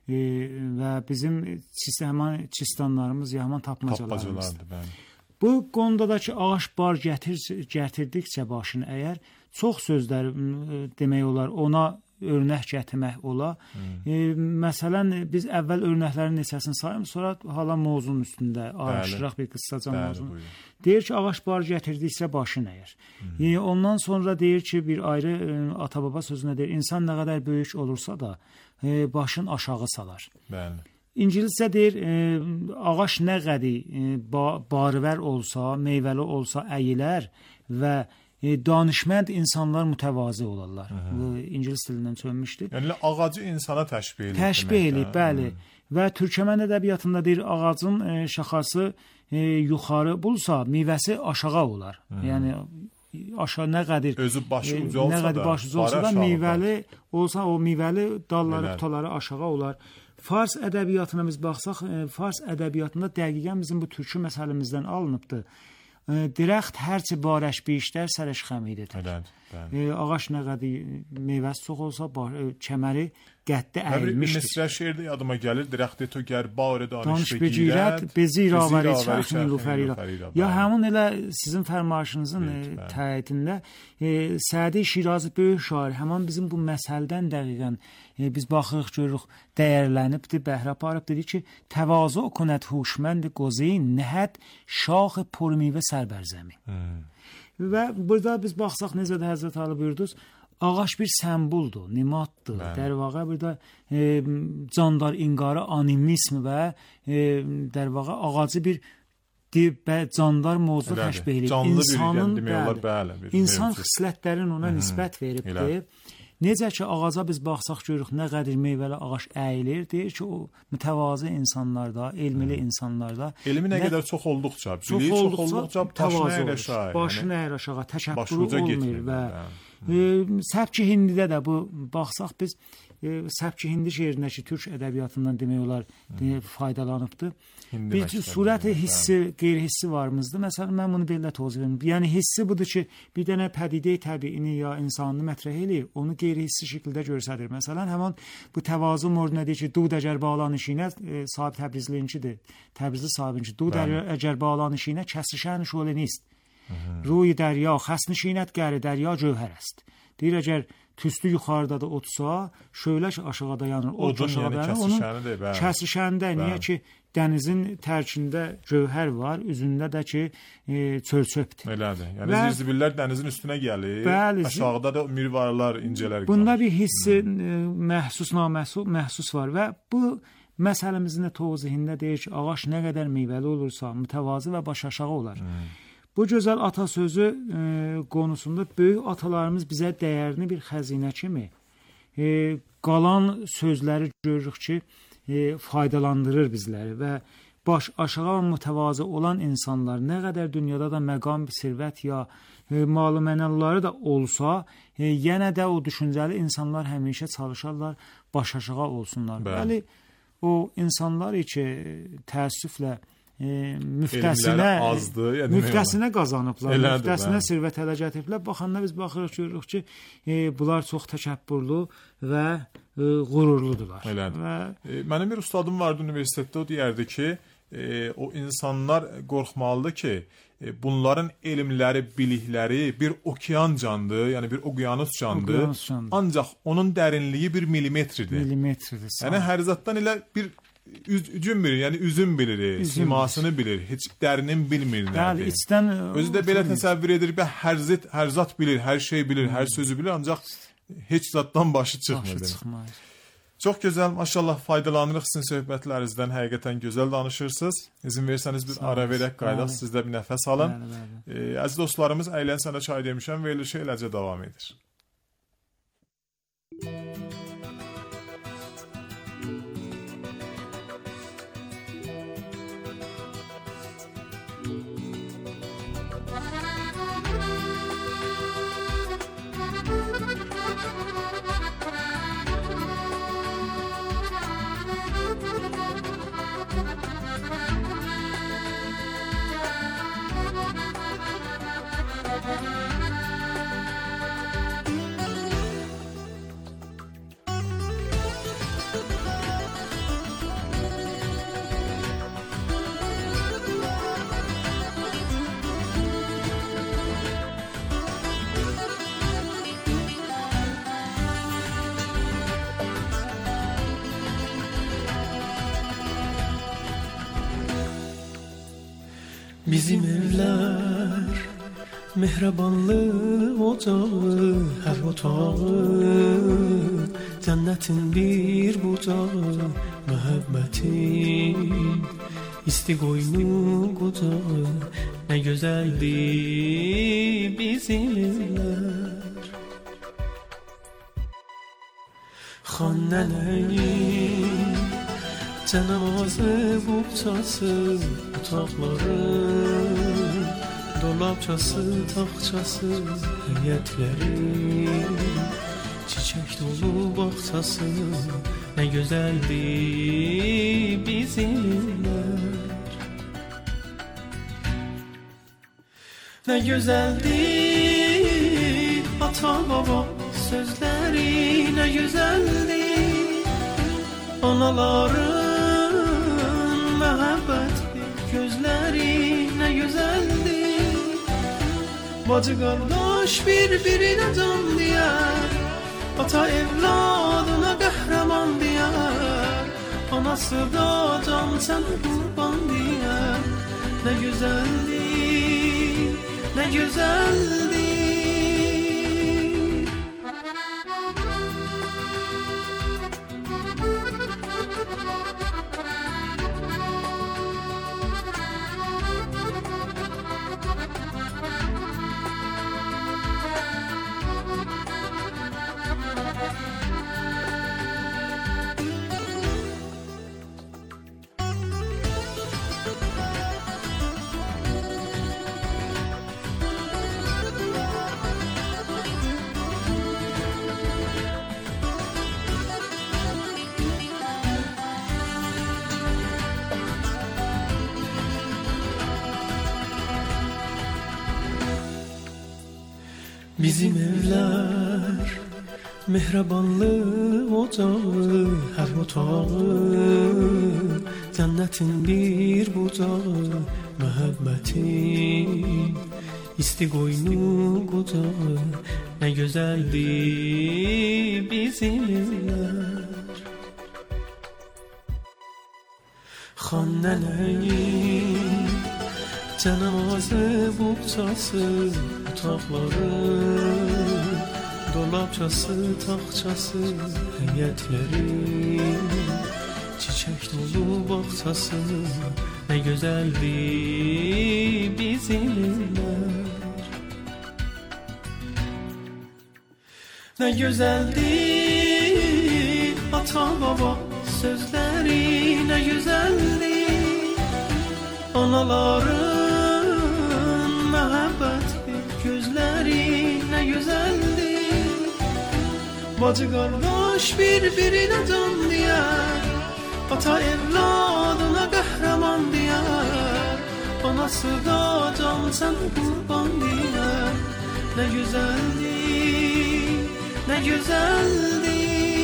və bizim həman çistanlarımız, həman tapmacalarımızdır. Bu qondadakı ağac bar gətirdikcə başını əyər, çox sözlər demək olar, ona örnək gətirmək ola. Məsələn, biz əvvəl örnəklərin neçəsini sayım, sonra hala mövzunun üstündə ayrışdıraq bir qıssaca mövzunu. Deyir ki, ağac bar gətirdikcə başın əyər. Ondan sonra deyir ki, bir ayrı ata-baba sözünə deyir, insan nə qədər böyük olursa da başın aşağı salar. İngiliscə deyir, ağac nə qədi barıvər olsa, meyvəli olsa əyilər və danışmənd insanlar mütəvazi olarlar. Bu İngilis dilindən çönmüşdür. Yəni ağacı insana təşbih eləyib. Təşbih eləyib, bəli. və Türkmən ədəbiyyatında deyir ağacın şaxası yuxarı bulsa, meyvəsi aşağı olar. Yəni aşağı nə qədər özü başı ucu olsa da meyvəli olsa o meyvəli dalları, butaları aşağı olar. Fars ədəbiyyatına biz baxsaq, Fars ədəbiyyatında dəqiqən bizim bu türkü məsələmizdən alınıbdır. Dirəxt hərçi barəş bişdər sərəş xəmididir. Ağac nə qədər meyvəsi çox olsa, kəməri qədddə əyilmişdir. Misrə şeirdə yadıma gəlir, dirəxti to gər barə danış begirət, bezir avəri çəxmin lufərira. Ya həmin elə sizin fərmayışınızın təyidində Sədi Şirazi böyük şair, həmin bizim bu məsəldən dəqiqən biz baxırıq, görürük, dəyərlənibdir, bəhrə aparıb, dedi ki, təvazu kunət huşmənd qozeyin nəhət şax pormivə sərbərzəmi. Və burada biz baxsaq, necə də Həzrət Ali buyurdunuz, ağaç bir səmbuldur, nimaddır. در واقع burada candar inqarı animizm və در واقع ağacı bir candar mövzu təşbih edir. İnsanın insan xislətlərin ona nisbət veribdir. Necə ki ağaca biz baxsaq görürük nə qədər meyvəli ağac əyilir, deyir ki o mütəvazı insanlarda, elmli insanlarda elmi nə qədər çox olduqca, biliyi çox olduqca başına əyir aşağı, təkəbbür olmur və Səbki Hindidə də bu baxsaq biz Səbki Hindi şeirindəki türk ədəbiyyatından demək olar faydalanıbdır. Bir surət hissi, qeyri-hissi varımızdır. Məsələn, mən bunu belə tozir verim. Yəni, hissi budur ki, bir dənə pədidə-i təbiini ya insanını mətrəh eləyir, onu qeyri-hissi şəkildə görsədir. Məsələn, həman bu təvazu morduna deyir ki, dud əgər bağlanışinə, sahib Təbrizliyincidir, Təbrizli sahibinci, dud əgər bağlanışinə kəsişən şölə nist. Ruy dərya, xəsnişinət qəri dərya cövhər əst. Deyir, əgər tüstü yuxarıda da otsa, şöylə ki, aşağıda yanır, od aşağıda yanır, onun kəsişəndə, niyə ki, dənizin tərkində cövhər var, üzündə də ki, çöl-çöpdür. Elədir, yəni zirzibillər dənizin üstünə gəlir, aşağıda da mirvarlar, incələr. Bunda bir hissi məhsus, naməhsus var və bu məsələmizin də tozihində deyir ki, ağac nə qədər meyvəli olursa, mütəvazı və baş aşağı olar. Bu gözəl atasözü konusunda böyük atalarımız bizə dəyərini bir xəzinə kimi qalan sözləri görürük ki, faydalandırır bizləri və baş aşağı və mütəvazı olan insanlar nə qədər dünyada da məqam, sirvət ya malı mənalları da olsa, yenə də o düşüncəli insanlar həmişə çalışarlar, baş aşağı olsunlar. Bəli, o insanlar ki, təəssüflə müftəsinə qazanıblar, müftəsinə sirvət ələ gətiriblər. Baxanda biz baxırıq, görürük ki, bunlar çox təkəbbürlü və qürurludular. Mənim bir ustadım vardı universitetdə, o deyərdi ki, o insanlar qorxmalıdır ki, bunların elmləri, bilikləri bir okean candır, yəni bir okyanus candır, ancaq onun dərinliyi 1 milimetridir. Yəni hər zatdan elə bir üzüm bilir, yəni üzüm bilir, simasını bilir, heç dərinin bilmir nədir. Özü də belə təsəvvür edir, hər zat bilir, hər şey bilir, hər sözü bilir, ancaq heç zatdan başı çıxmır. Çox gözəl, maşallah faydalanırıq sizin söhbətlərinizdən, həqiqətən gözəl danışırsınız. İzin versəniz bir ara verək, qaydaq, siz də bir nəfəs alın. Əziz dostlarımız, Əylən Sənə Çay demişəm, verilişi eləcə davam edir. Bizim evler mehribanlık ocağı, her otağı cennetin bir bucağı, mühabbetin istigoynu kocağı, ne güzeldi bizim evler. Xannənin Cənazə buxçası, otaqların, dolabçası, taxçası, həyətlərin, çiçək dolu bağçası, nə gözəldir bizim illər. Nə gözəldir ata baba sözləri, nə gözəldir anaların məhəbbətli gözləri, nə gözəldir bacı qardaş bir-birinə can deyər, ata evladına qəhrəman deyər, anası da can sənə qurban deyər. Nə gözəldir, nə gözəldir. Bizim evlər mehribanlı ocağı, hər otağı cənnətin bir bucağı, məhəbbətin isti qoynu qucağı, nə gözəldir bizim evlər. Xan nənəyin cənazə buxçası, otaqları, dolabçası, taxçası, həyətləri, çiçək dolu bağçası, nə gözəldir bizim illər. Nə gözəldir ata baba sözləri, nə gözəldir anaların məhəbbətli gözləri, nə gözəldir bacı qardaş bir-birinə can deyər, ata evladına qəhrəman deyər, anası da can sənə qurban deyər. Nə gözəldir, nə gözəldir.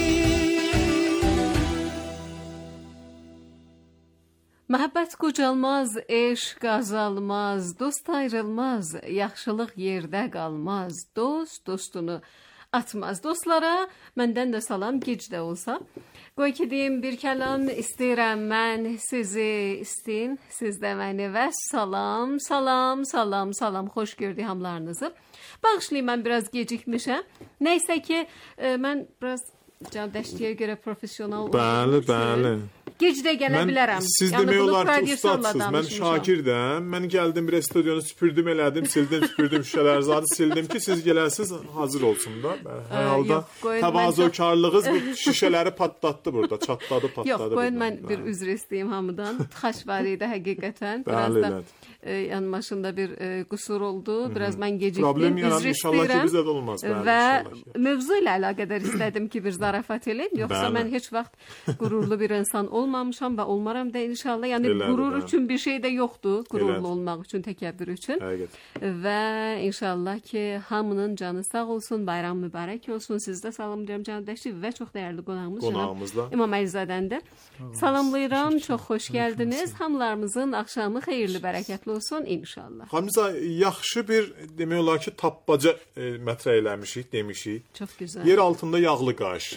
Məhəbbət qocalmaz, eşq azalmaz, dost ayrılmaz, yaxşılıq yerdə qalmaz, dost dostunu atmaz. Dostlara məndən də salam, gec də olsa. Qoy ki deyim bir kəlam, istəyirəm mən sizi istəyin, siz də məni və salam, salam, salam, salam, xoş gördük hamlarınızı. Bağışlayın, mən biraz gecikmişəm. Nəysə ki, mən biraz Cavdəşliyə görə professional Bəli, bəli. Gec də gələ bilərəm. Siz demək olar ki, ustadsınız. Mən şagirdəm. Mən gəldim, bir studionu süpürdüm, elədim, sildim, süpürdüm şüşələri zadı sildim ki, siz gələsiniz, hazır olsun da. Hər halda təvazökarlığınız bu şüşələri patlatdı burada, çatladı, patladı. Yox, qoyun mən bir üzr istəyim hamıdan. Tıxaç var idi həqiqətən. Biraz da yanmaşında bir qüsur oldu. Biraz mən gecikdim. Problem yaran inşallah ki, bizə də olmaz. Və mövzu ilə əlaqədar istədim ki, bir zarafat eləyim. Yoxsa mən heç vaxt qürurlu bir insan olmamışam və olmaram da inşallah. Yəni qürur üçün bir şey də yoxdur. Qürurlu olmaq üçün, təkəbbür üçün. Və inşallah ki, hamının canı sağ olsun, bayram mübarək olsun. Siz də salamlayıram Cavdəşli və çox dəyərli qonağımız İmam Əlizadəndə. Salamlayıram, çox xoş gəldiniz. Hamılarımızın axşamı xeyirli, bərəkətli olsun inşallah. Xanımıza yaxşı bir demək olar ki, tapbaca mətrə eləmişik, demişik. Çox gözəl. Yer altında yağlı qaş.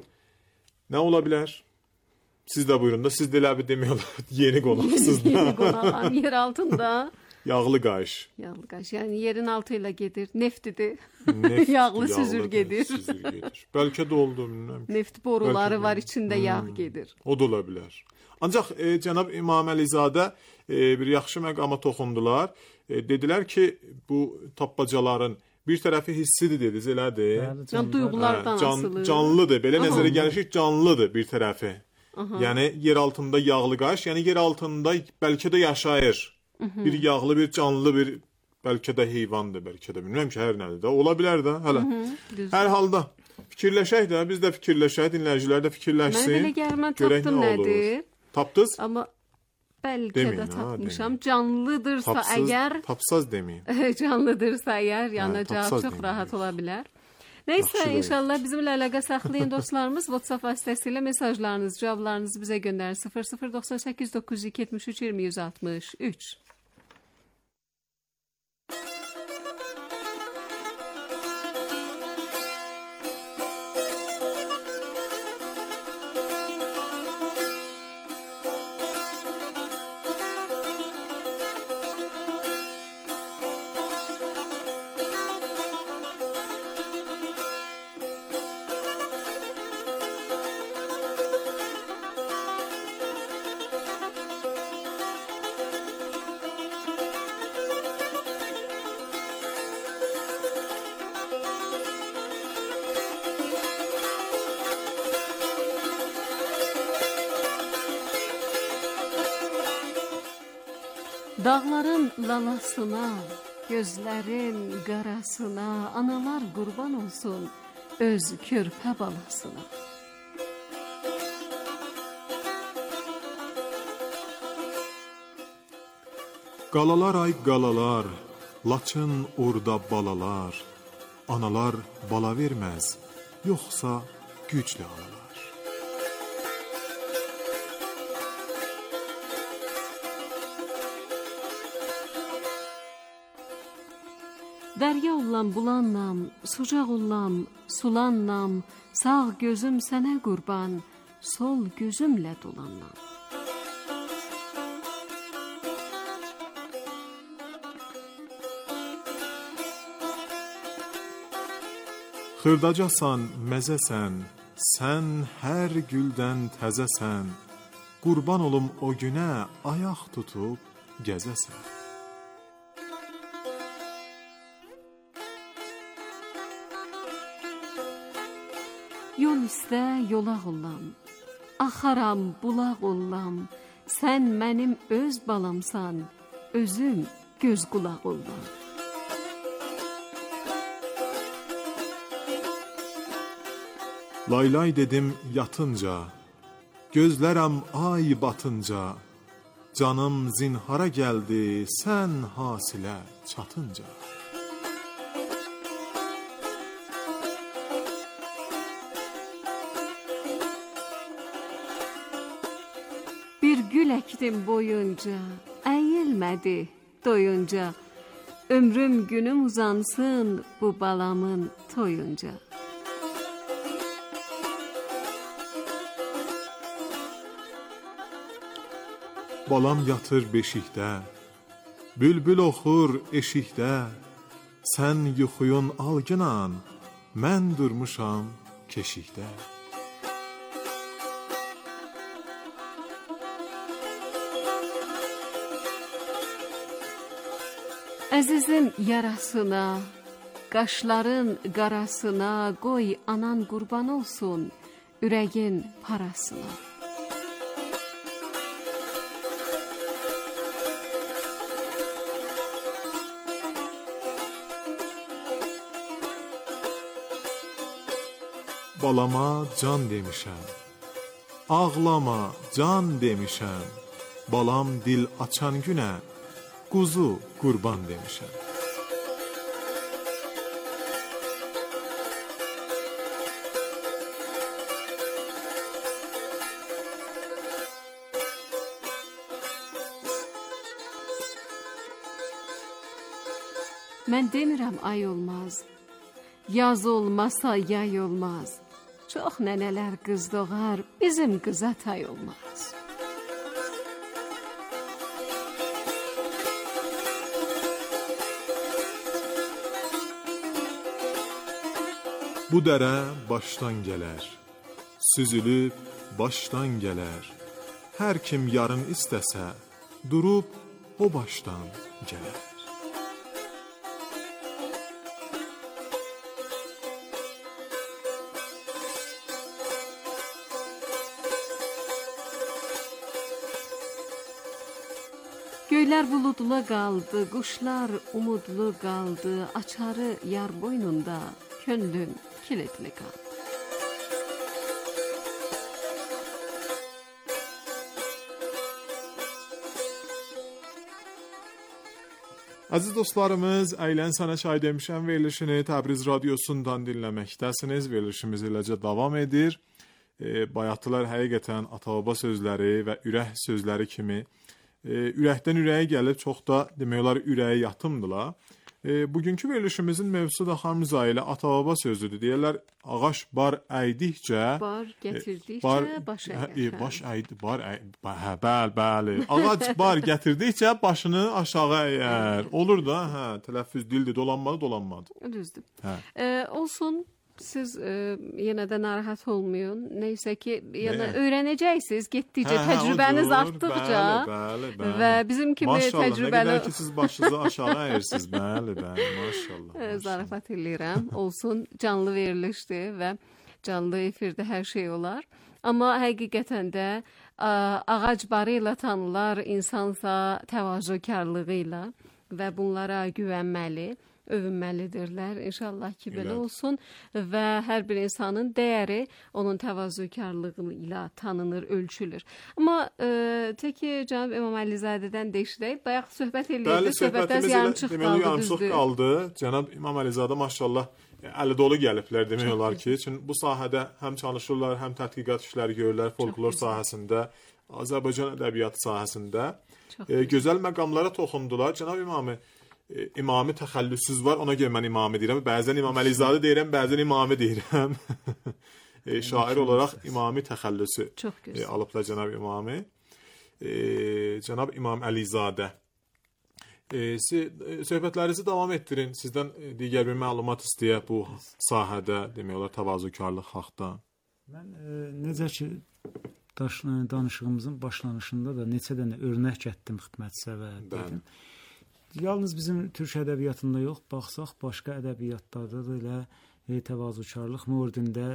Nə ola bilər? Siz də buyurun da, siz də elə bir demək olar yeni qonaqsınız da. Yeni qonağım, yer altında. Yağlı qaş. Yağlı qaş, yəni yerin altı ilə gedir, neftidir. Yağlı süzür gedir. Bəlkə də oldu, bilmirəm. Neft boruları var, içində yağ gedir. O da ola bilər. Ancaq cənab İmam Əlizadə bir yaxşı məqama toxundular. Dedilər ki, bu tapbacaların bir tərəfi hissidir dediniz, elədir? Yəni duyğulardan asılı. Canlıdır, belə nəzərə gəlir ki, canlıdır bir tərəfi. Yəni yer altında yağlı qaş, yəni yer altında bəlkə də yaşayır. Bir yağlı, bir canlı, bir bəlkə də heyvandır, bəlkə də bilmirəm ki, hər nədir də. Ola bilər də hələ. Hər halda fikirləşək də, biz də fikirləşək, dinləyicilər də fikirləşsin. Mən belə gəlmə tapdım nədir? Tapdınız? Amma bəlkə də tapmışam. Canlıdırsa əgər... Tapsaz deməyin. Canlıdırsa əgər yanacaq, çox rahat ola bilər. Neysə, inşallah bizimlə əlaqə saxlayın dostlarımız. WhatsApp vasitəsilə mesajlarınız, cavablarınızı bizə göndərin. 0098 902 73 20 163. Dağların lalasına, gözlərin qarasına, analar qurban olsun öz körpə balasına. Qalalar ay qalalar, laçın orada balalar, analar bala verməz, yoxsa güclə alalar. Dərya ollam bulannam, sucaq ollam, sulannam, sağ gözüm sənə qurban, sol gözümlə dolannam. Xırdacasan, məzəsən, sən hər güldən təzəsən, qurban olum o günə ayaq tutub gəzəsən. Yol istə, yolaq olam, axaram, bulaq olam, sən mənim öz balamsan, özüm göz qulaq olam. Laylay dedim yatınca, gözlərəm ay batınca, canım zinhara gəldi, sən hasilə çatınca. Bir gül əkdim boyunca, əyilmədi doyunca, ömrüm günüm uzansın bu balamın toyunca. Balam yatır beşikdə, bülbül oxur eşikdə, sən yuxuyun algınan, mən durmuşam keşikdə. Əzizin yarasına, qaşların qarasına, qoy anan qurban olsun, ürəyin parasına. Balama can demişəm, ağlama can demişəm, balam dil açan günə, quzu qurban demişəm. Mən demirəm ay olmaz, yaz olmasa yay olmaz, çox nənələr qız doğar, bizim qıza tay olmaz. Bu dərə başdan gələr, süzülüb başdan gələr, hər kim yarın istəsə, durub o başdan gələr. Göylər buludlu qaldı, quşlar umudlu qaldı, açarı yar boynunda, könlüm kilitli qaldı. Əziz dostlarımız, Əylən Sənə Çay demişəm verilişini Təbriz radiosundan dinləməkdəsiniz. Verilişimiz eləcə davam edir. Bayatlılar həqiqətən ata-baba sözləri və ürək sözləri kimi ürəkdən ürəyə gəlib çox da demək olar ürəyə yatımdılar. Bugünkü verilişimizin mövzusu da xanım Zailə ata-baba sözüdür. Deyirlər, ağac bar əydikcə... Bar gətirdikcə baş əyər. Baş əydi, bəli. Ağac bar gətirdikcə başını aşağı əyər. Olur da, tələffüz dildir, dolanmadı. Düzdür. Olsun. Siz yenə də narahat olmayın. Neysə ki, yəni öyrənəcəksiniz getdikcə, təcrübəniz artdıqca. Bəli. Və bizim kimi maşallah, təcrübəli... Maşallah, nə qədər ki siz başınızı aşağı əyirsiniz. Bəli, maşallah. Zarafat eləyirəm. Olsun, canlı verilişdir və canlı efirdə hər şey olar. Amma həqiqətən də ağac barı ilə tanılar, insansa təvazökarlığı ilə və bunlara güvənməli, övünməlidirlər. İnşallah ki, belə olsun və hər bir insanın dəyəri onun təvazökarlığı ilə tanınır, ölçülür. Amma təki cənab İmam Əlizadədən deşirək, bayaq söhbət eləyirdik. Bəli, söhbətimiz yarımçıq qaldı. Cənab İmam Əlizadə maşallah əli dolu gəliblər demək olar ki, çünki bu sahədə həm çalışırlar, həm tədqiqat işləri görürlər folklor sahəsində, Azərbaycan ədəbiyyatı sahəsində. Gözəl məqamlara toxundular. Cənab İmami təxəllüsüz var, ona görə mən imami deyirəm. Bəzən İmam Əlizadə deyirəm, bəzən imami deyirəm. Şair olaraq imami təxəllüsü alıblar cənab imami. Cənab İmam Əlizadə. Söhbətlərinizi davam etdirin. Sizdən digər bir məlumat istəyək bu sahədə, demək olar təvazökarlıq haqda. Mən necə ki danışığımızın başlanışında da neçə dənə örnək etdim xidmətçisə və dedim. Yalnız bizim türk ədəbiyyatında yox, baxsaq başqa ədəbiyyatlarda da elə təvazökarlıq mövzusunda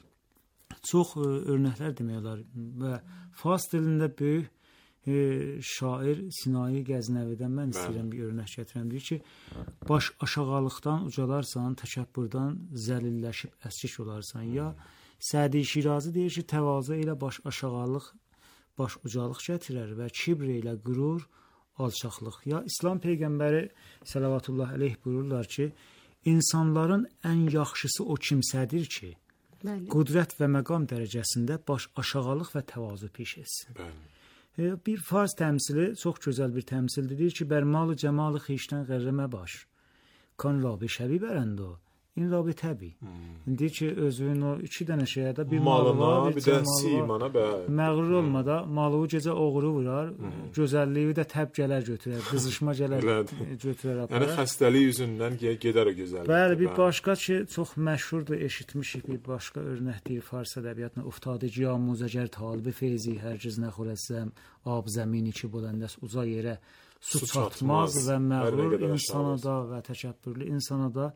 çox örnəklər demək olar və fars dilində böyük şair Sinai Qəznəvidən mən istəyirəm bir örnək gətirəm. Deyir ki, baş aşağılıqdan ucalarsan, təkəbbürdən zəlilləşib əskik olarsan. Ya Sədi Şirazi deyir ki, təvazö ilə baş aşağılıq, baş ucalıq gətirər və kibr ilə qürur alçaqlıq. Ya İslam Peyğəmbəri Səlavatullah əleyh buyururlar ki, insanların ən yaxşısı o kimsədir ki, qudrət və məqam dərəcəsində baş aşağılıq və təvazö peş etsin. Bir fars təmsili çox gözəl bir təmsildir. Deyir ki, bərmalı cəmalı xişdən qərrəmə baş, kan labi şəbi bərəndə, in labi təbi. Deyir ki, özünün o iki dənə şeyə də bir malı var, bir də simana məğrur olmada malı gecə oğru vurar, gözəlliyi də təb gələr götürər, qızışma gələr götürər aparar. Yəni xəstəlik yüzündən gedər o gözəllik. Bəli, bir başqa ki, çox məşhurdur, eşitmişik bir başqa örnək deyir fars ədəbiyyatına. Uftadəci amuzəgər talibi feyzi hərgiz nəxurəsəm, ab zəmini ki buləndəs uca yerə su çatmaz və məğrur insana da və təkəbbürlü insana da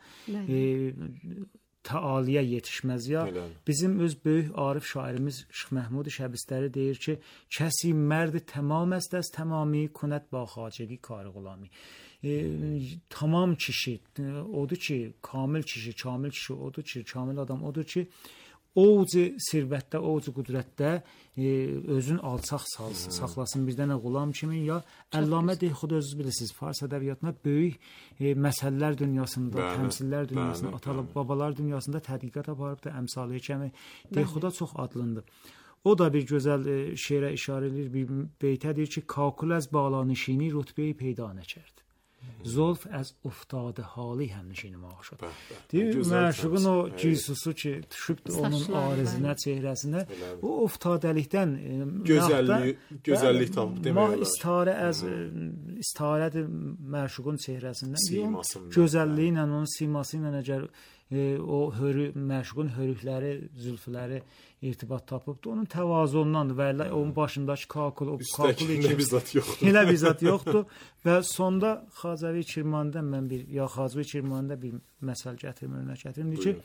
təaliyə yetişməz. Ya bizim öz böyük arif şairimiz Şeyx Məhmud Şəbistəri deyir ki, kəsi mərdi tamam əstəz tamami kunət ba xacəgi karı qulami. Tamam kişi odur ki, kamil kişi odur ki, kamil adam odur ki, oğucu sirvətdə, oğucu qudrətdə özün alçaq saxlasın bir dənə qulam kimi. Ya Əllamə Deyxud özünüz bilirsiniz, fars ədəbiyyatına böyük məsələlər dünyasında, təmsillər dünyasında, atalar, babalar dünyasında tədqiqat aparıb da əmsalı kimi Deyxuda çox adlandı. O da bir gözəl şeirə işarə edir, bir beytə deyir ki, kakul əz balanişini rütbeyi peyda nəkərd. Zolf əz uftadı hali həmnişini maaşıd. Deyir, məşuqun o giysusu ki, düşübdür onun arizinə, çehrəsinə, o uftadəlikdən gözəllik tam demək olar. İstarədir məşuqun çehrəsindən. Gözəlliyi ilə, onun siması ilə əgər o məşuqun hörükləri, zülfüləri irtibat tapıbdır. Onun təvazundandır və onun başındakı kakul elə bir zat yoxdur. Və sonda Xacəvi Kirmandan mən Xacəvi Kirmandan bir məsəl gətirim, örnək gətirim. Deyir ki,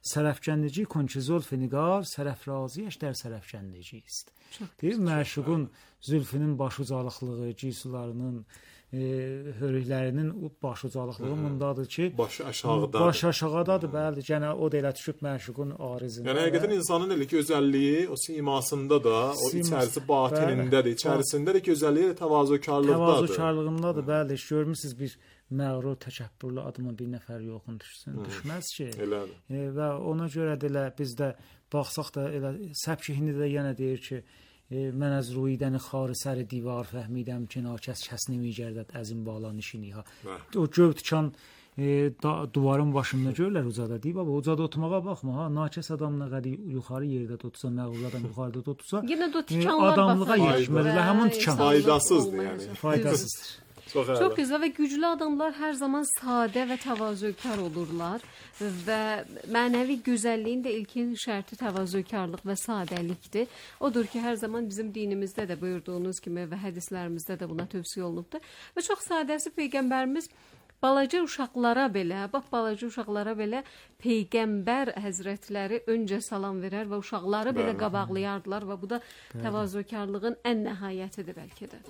sərəfkəndəci konçi zülf nigar sərəfraziyəş der sərəfkəndəci ist. Deyir məşuqun zülfünün başucalıqlığı, giysularının hörüklərinin başucalıqlığı bundadır ki, başı aşağıdadır. Baş aşağıdadır, bəli. Gənə o da elə düşüb məşuqun arizində. Yəni həqiqətən insanın elə gözəlliyi o simasında da, o içərisi batinindədir. İçərisində də gözəlliyi təvazökarlıqdadır. Təvazökarlığındadır, bəli. Görmüsüz bir məğrur, təkəbbürlü adama bir nəfər yoxun düşsün, düşməz ki. Elədir. Və ona görə də elə bizdə baxsaq da elə səbki hindi də yenə deyir ki, mən az ruidəni xarı səri divar fəhmidəm ki, nakəs kəsni migərdət əzim bala nişiniha. O göv tikan duvarın başında görürlər ucada deyib, baba ucada oturmağa baxma ha, nakəs adam nə qədər yuxarı yerdə otursa, məğrur adam yuxarıda otursa, adamlığa yetişməz və həmin tikan faydasızdır yəni. Faydasızdır. Çox gözəl və güclü adamlar hər zaman sadə və təvazökar olurlar və mənəvi gözəlliyin də ilkin şərti təvazökarlıq və sadəlikdir. Odur ki, hər zaman bizim dinimizdə də buyurduğunuz kimi və hədislərimizdə də buna tövsiyə olunubdur. Və çox sadəsi Peyğəmbərimiz balaca uşaqlara belə, bax balaca uşaqlara belə Peyğəmbər həzrətləri öncə salam verər və uşaqları belə qabaqlayardılar və bu da təvazökarlığın ən nəhayətidir bəlkə də.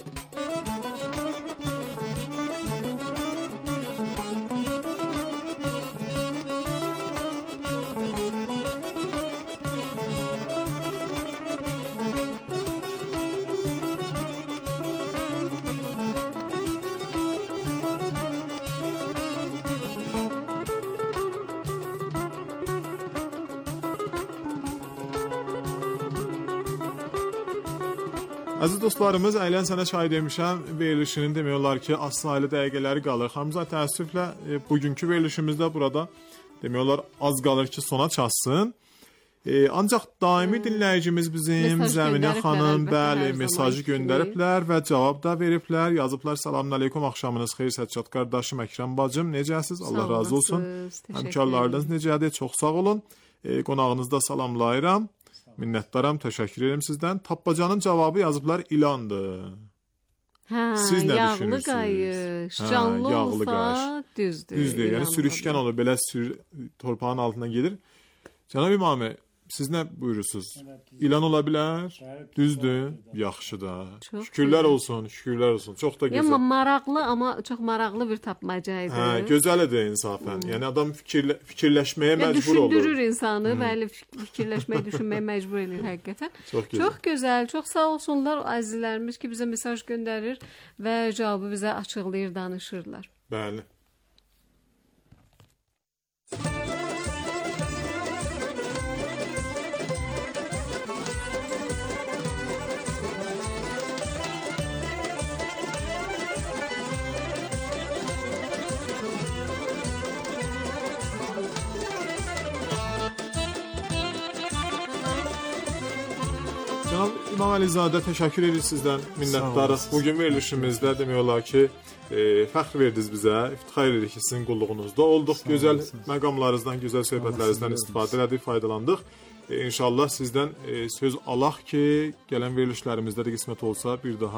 Əziz dostlarımız, Əylən sənə çay demişəm, verilişinin demək olar ki, az sayılı dəqiqələri qalır. Hamza təəssüflə bugünkü verilişimizdə burada demək olar az qalır ki, sona çatsın. Ancaq daimi dinləyicimiz bizim Zəminə xanım bəli mesajı göndəriblər və cavab da veriblər. Yazıblar: "Salamün əleykum, axşamınız xeyir Səccad qardaşım, Əkrəm bacım, necəsiz? Allah razı olsun. Həmkarlarınız necədir? Çox sağ olun. Qonağınızı da salamlayıram. Minnətdaram, təşəkkür edirəm sizdən." Tappacanın cavabı yazıblar ilandır. Siz nə yağlı qayış, canlı olsa düzdür. Düzdür, yəni sürüşkən olur, belə torpağın altından gedir. Cənab İmami, siz nə buyurursunuz? İlan ola bilər? Düzdür, yaxşı da. Şükürlər olsun, şükürlər olsun. Çox da gözəl. Yəni maraqlı, amma çox maraqlı bir tapmaca idi. Hə, gözəldir insafən. Yəni adam fikirləşməyə məcbur olur. Düşündürür insanı, bəli, fikirləşməyə, düşünməyə məcbur edir həqiqətən. Çox gözəl, çox sağ olsunlar əzizlərimiz ki, bizə mesaj göndərir və cavabı bizə açıqlayır, danışırlar. Bəli. Cənab İmam Əlizadə, təşəkkür edirik sizdən, minnətdarıq. Bugün verilişimizdə demək olar ki, fəxr verdiniz bizə, iftixar edirik ki, sizin qulluğunuzda olduq. Gözəl məqamlarınızdan, gözəl söhbətlərinizdən istifadə edirik, faydalandıq. İnşallah sizdən söz alaq ki, gələn verilişlərimizdə də qismət olsa bir daha